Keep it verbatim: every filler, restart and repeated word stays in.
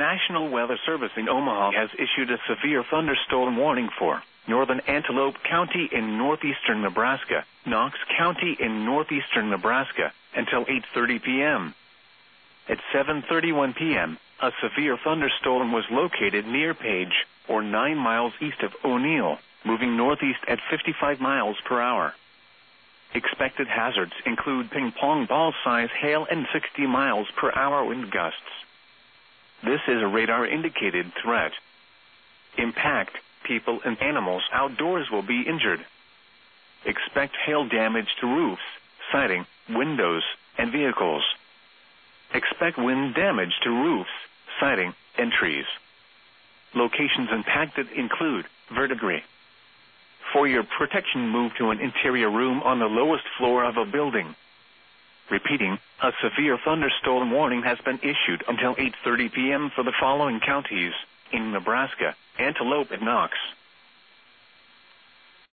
National Weather Service in Omaha has issued a severe thunderstorm warning for northern Antelope County in northeastern Nebraska, Knox County in northeastern Nebraska, until eight thirty p.m. At seven thirty-one p.m., a severe thunderstorm was located near Page, or nine miles east of O'Neill, moving northeast at fifty-five miles per hour. Expected hazards include ping-pong ball-size hail and sixty miles per hour wind gusts. This is a radar-indicated threat. Impact, people and animals outdoors will be injured. Expect hail damage to roofs, siding, windows, and vehicles. Expect wind damage to roofs, siding, and trees. Locations impacted include verdigris. For your protection, move to an interior room on the lowest floor of a building. Repeating, a severe thunderstorm warning has been issued until eight thirty p.m. for the following counties in Nebraska: Antelope and Knox.